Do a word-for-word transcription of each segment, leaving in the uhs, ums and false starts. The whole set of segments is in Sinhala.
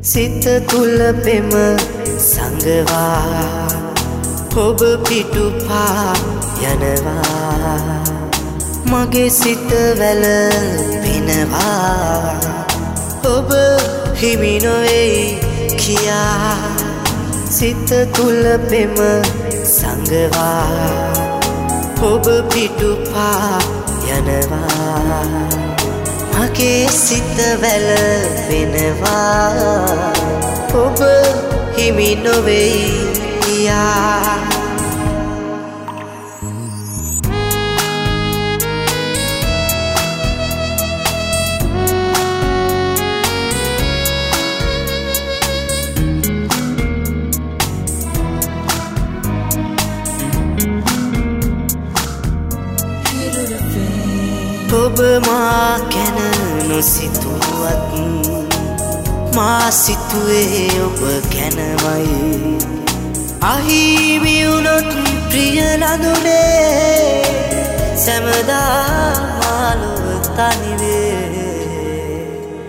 සිත තුල පෙම සංගවා ඔබ පිටුපා යනවා මගේ සිත වැල පෙනවා ඔබ හිමි නොවේ කියා සිත තුල පෙම සංගවා ඔබ පිටුපා යනවා මගේ සිත වැල වෙනවා ඔබ හිමි නොවේ කියා ඔබ මා ගැන නොසිතුවත් මා සිතුවේ ඔබ ගැනමයි අහිමි වුණොත් ප්‍රිය ලඳුනේ සැමදා මාලොව තනිවේ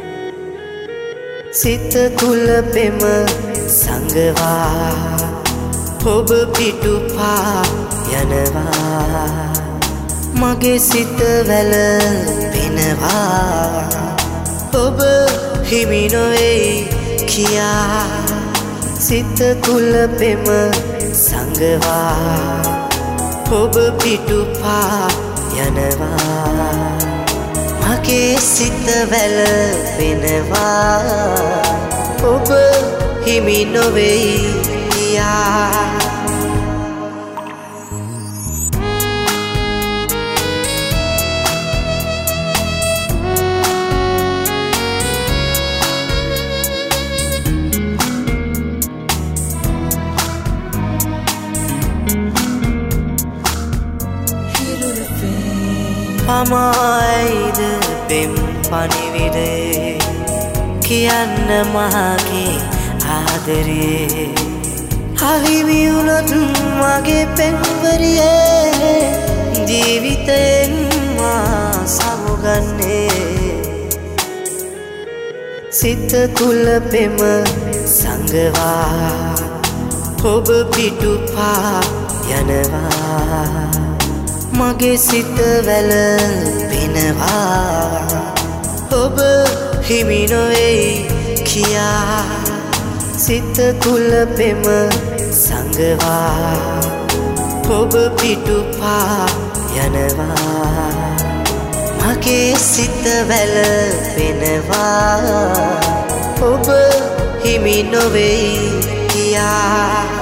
සිත තුල පෙම සංගවා ඔබ පිටුපා යනවා මගේ සිත වැල පෙනවා ඔබ හිමි නොවේ කියා සිත තුල පෙම සංගවා ඔබ පිටුපා යනවා මගේ සිත වැල පෙනවා ඔබ හිමි නොවේ කියා පමයිද පෙම් පනිවිඩේ කියන්න මගේ ආදරේ අහිමි වුණොත් මගේ පෙම්වරියේ ජීවිතයෙන් මා සමුගන්නේ සිත තුල පෙම සංගවා ඔබ පිටුපා යනවා මගේ සිත වැල පෙනවා ඔබ හිමි නොවේ කියා සිත තුල පෙම සංගවා ඔබ පිටුපා යනවා මගේ සිත වැල පෙනවා ඔබ හිමි නොවේ කියා